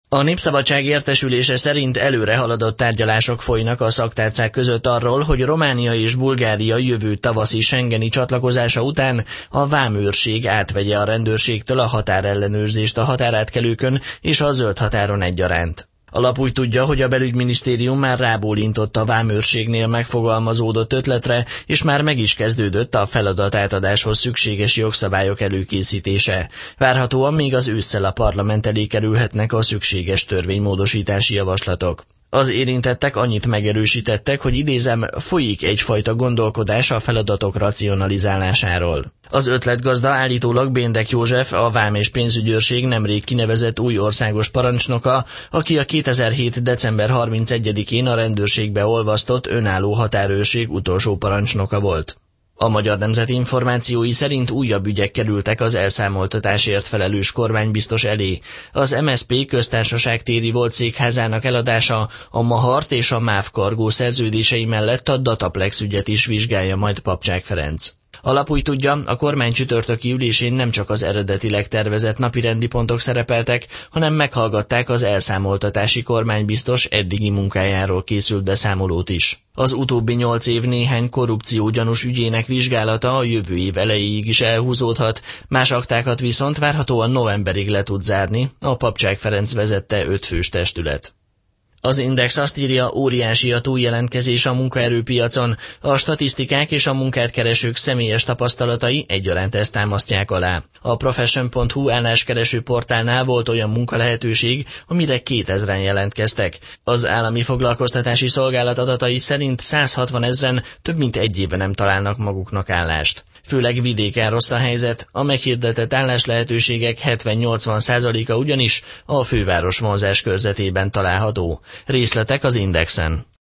A Népszabadság értesülése szerint előre haladott tárgyalások folynak a szaktárcák között arról, hogy Románia és Bulgária jövő tavaszi schengeni csatlakozása után a vámőrség átvegye a rendőrségtől a határellenőrzést a határátkelőkön és a zöld határon egyaránt. A lap úgy tudja, hogy a belügyminisztérium már rábólintott a vámőrségnél megfogalmazódott ötletre, és már meg is kezdődött a feladatátadáshoz szükséges jogszabályok előkészítése. Várhatóan még az ősszel a parlament elé kerülhetnek a szükséges törvénymódosítási javaslatok. Az érintettek annyit megerősítettek, hogy idézem, folyik egyfajta gondolkodás a feladatok racionalizálásáról. Az ötletgazda állítólag Béndek József, a Vám és Pénzügyőrség nemrég kinevezett új országos parancsnoka, aki a 2007. december 31-én a rendőrségbe olvasztott önálló határőrség utolsó parancsnoka volt. A Magyar Nemzet információi szerint újabb ügyek kerültek az elszámoltatásért felelős kormánybiztos elé. Az MSZP köztársaságtéri volt székházának eladása, a Mahart és a MÁV Cargo szerződései mellett a Dataplex ügyet is vizsgálja majd Papcsák Ferenc. A lap úgy tudja, a kormány csütörtöki ülésén nem csak az eredetileg tervezett napirendi pontok szerepeltek, hanem meghallgatták az elszámoltatási kormánybiztos eddigi munkájáról készült beszámolót is. Az utóbbi 8 év néhány korrupciógyanús ügyének vizsgálata a jövő év elejéig is elhúzódhat, más aktákat viszont várhatóan novemberig le tud zárni a Papcsák Ferenc vezette 5 fős testület. Az Index azt írja, óriási a túljelentkezés a munkaerőpiacon, a statisztikák és a munkát keresők személyes tapasztalatai egyaránt ezt támasztják alá. A Profession.hu álláskereső portálnál volt olyan munkalehetőség, amire 2000-en jelentkeztek. Az állami foglalkoztatási szolgálat adatai szerint 160 000-en több mint egy éve nem találnak maguknak állást. Főleg vidéken rossz a helyzet, a meghirdetett álláslehetőségek 70-80%-a ugyanis a főváros vonzás körzetében található. Részletek az Indexen.